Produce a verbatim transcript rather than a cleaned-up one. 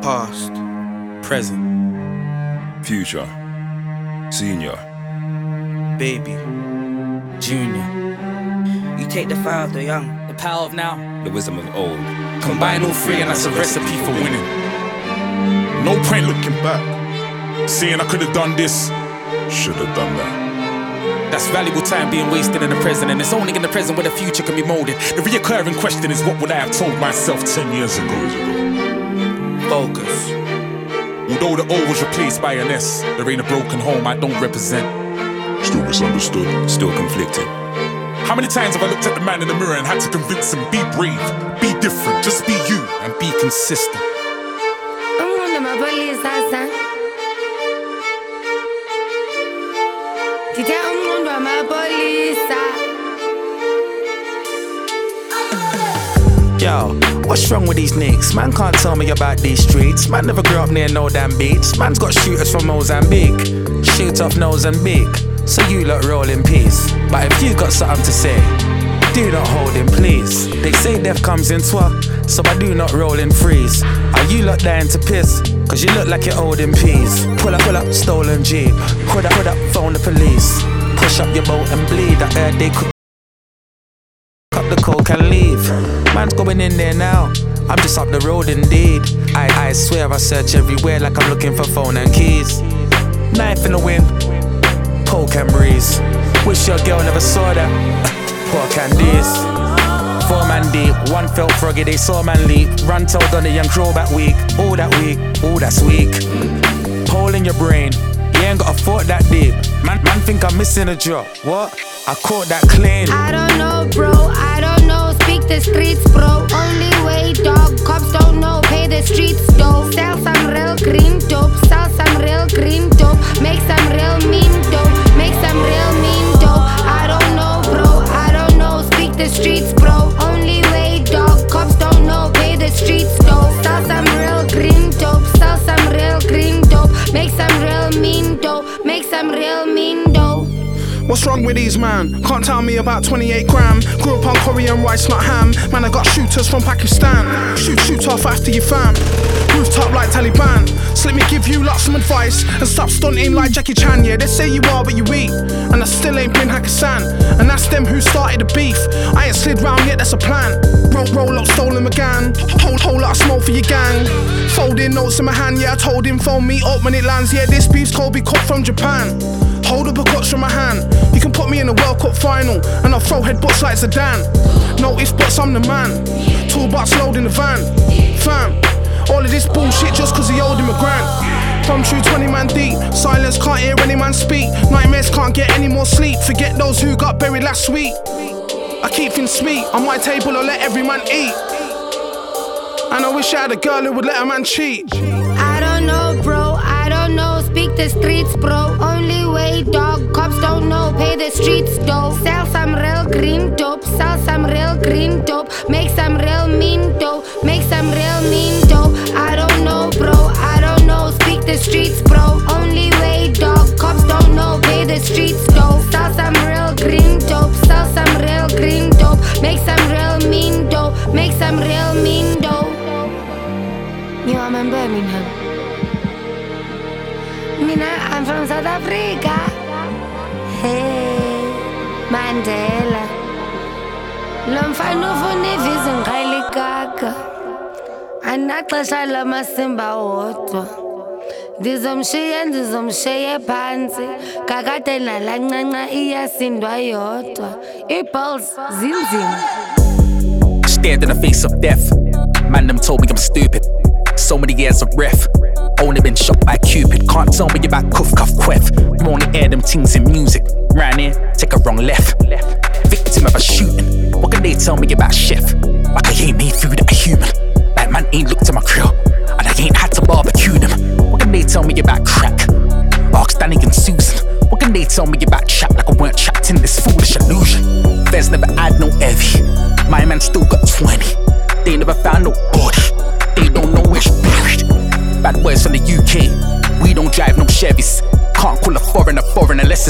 Past, present, future, senior, baby, junior. You take the fire of the young, the power of now, the wisdom of old. Combine all three and that's a recipe for winning. No point looking back, saying I could've done this, should've done that. That's valuable time being wasted in the present, and it's only in the present where the future can be molded. The reoccurring question is, what would I have told myself ten years ago? Focus. Although the O was replaced by an S, there ain't a broken home I don't represent. Still misunderstood, still conflicted. How many times have I looked at the man in the mirror and had to convince him, be brave, be different, just be you, and be consistent? I'm on my police, Hassan. Yo, what's wrong with these niggas? Man can't tell me about these streets. Man never grew up near no damn beach. Man's got shooters from Mozambique. Shoot off nose and beak, so you lot roll in peace. But if you got something to say, do not hold in please. They say death comes in twa, so I do not roll in freeze. Are you lot dying to piss? Cause you look like you're holding peas. Pull up, pull up, stolen Jeep. Put up, put up, phone the police. Push up your boat and bleed. I heard they cook up the coke and leave. Man's going in there now, I'm just up the road indeed. I, I swear I search everywhere like I'm looking for phone and keys. Knife in the wind, coke and breeze. Wish your girl never saw that. Poor candies. Four man deep, one felt froggy, they saw man leap. Run told on the young crow back week. All that week, all that's weak. Hole in your brain, you ain't got a thought that deep. Man, man think I'm missing a drop. What? I caught that clean. I don't know, bro, I don't know. Speak the streets, bro. Only way, dog. Cops don't know. Pay the streets, though. Sell some real green dope. Sell some real green dope. Make some real mean dope. Make some real mean dope. I don't know, bro, I don't know. Speak the streets, bro. Only way, dog. Cops don't know. Pay the streets, though. Sell some real green dope. Sell some real green dope. Make some real mean dope. Make some real mean dope. What's wrong with these man? Can't tell me about twenty-eight gram. Grew up on curry and rice, not ham. Man, I got shooters from Pakistan. Shoot, shoot off after you fam. Rooftop like Taliban. So let me give you lot some advice and stop stunting like Jackie Chan. Yeah, they say you are what you eat, and I still ain't been Hakkasan. And that's them who started the beef. I ain't slid round yet, that's a plan. Roll, roll up, stolen McGann. Whole, whole lot of smoke for your gang. Folding notes in my hand, yeah, I told him phone me up when it lands. Yeah, this beef's Kobe cut from Japan. Hold up a clutch from my hand. You can put me in a World Cup final and I'll throw headbutts like Zidane. Notice butts, I'm the man. Toolbox load in the van. Fam, all of this bullshit just cause he owed him a grand. Come true twenty man deep. Silence can't hear any man speak. Nightmares can't get any more sleep. Forget those who got buried last week. I keep things sweet. On my table I'll let every man eat. And I wish I had a girl who would let a man cheat. I don't know, bro, I don't know. Speak the streets, bro. Only way, dog. Cops don't know. Pay the streets, though. Sell some real green dope. Sell some real green dope. Make some real mean dope. Make some real mean dope. I don't know, bro, I don't know. Speak the streets, bro. Only way, dog. Cops don't know. Pay the streets, though. Sell some real green dope. Sell some real green dope. Make some real mean dope. Make some real mean dope. You I'm in Birmingham. Mina, I'm from South Africa. Hey, Mandela. Lo mfana ufuna ivisa ngqayile kaka. Anaxesha lamasimba wodwa. Ndizomshiya ndizomshiya phansi. Kakade nalancanca iyasindwa yodwa. Iballs zinzima. Stared in the face of death. Man, them told me I'm stupid. So many years of ref. Only been shot by Cupid. Can't tell me about cuff cuff quef. You only air them things in music. Ran here, take a wrong left. Victim of a shooting. What can they tell me about chef? Like I ain't made food at a human. Like man ain't looked at my grill, and I ain't had to barbecue them. What can they tell me about crack? Ask Danny and Susan. What can they tell me about chat like I weren't trapped in this foolish illusion? There's never had no heavy. My man still got twenty. They never found no body. They don't know where she buried. Bad boys from the U K. We don't drive no Chevys. Can't call a foreigner foreign unless it's